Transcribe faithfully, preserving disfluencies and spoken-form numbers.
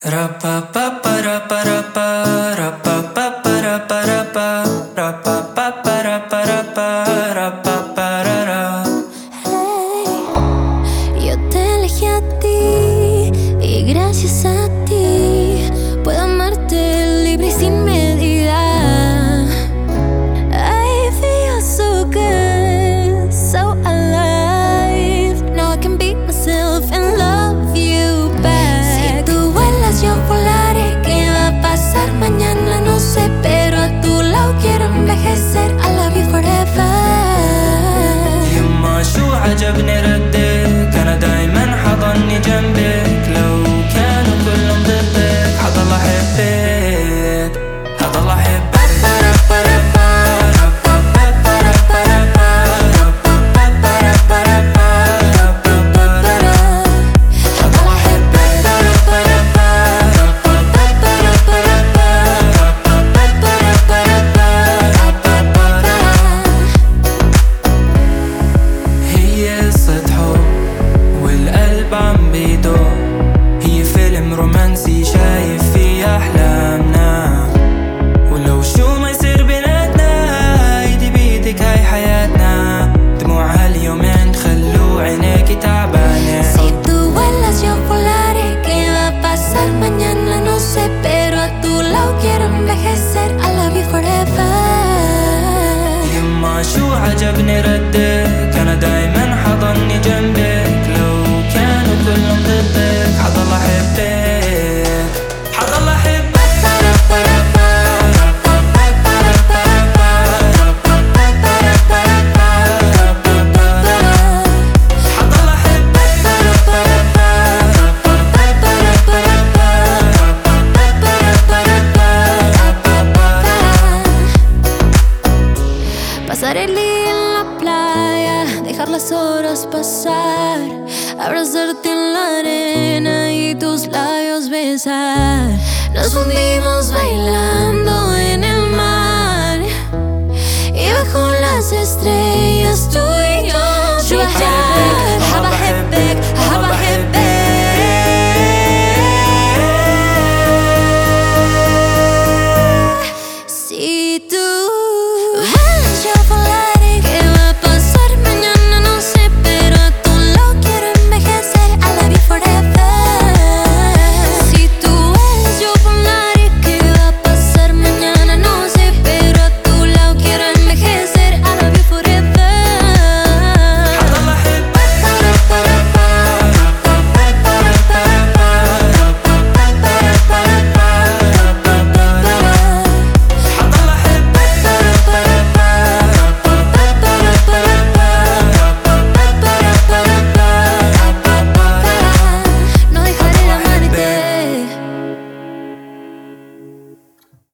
Hey, yo te elegí a ti y gracias a ti puedo amarte libre y sin medida. I feel so good, so alive. Now I can be myself and love you back. Si tú vuelas yo volaré. ¿Qué va a pasar mañana? No sé, pero a tu lado quiero envejecer. I love you forever. يما شو عجبني ردك، أنا دايما حضني جنبك. لو كانوا كلهم ضدك حضل أحبك، حضل أحبك. عم بيدور، هي فيلم رومانسي شايف فيه أحلامنا. ولو شو ما يصير بيناتنا ايدي بيدك هاي حياتنا. دموع هاليومين خلو عينيكي تعبانة. Si tú vuelas yo volaré. ¿Qué va a pasar mañana? No sé, pero a tu lado quiero envejecer. I love you forever. يما شو عجبني ردك، أنا دايما حضني جنبك. لو كانوا كلهم ضدك حضل أحبك، حضل أحبك. Pasar el día en la playa, dejar las horas pasar, abrazarte en la arena y tus labios besar. Nos fundimos bailando.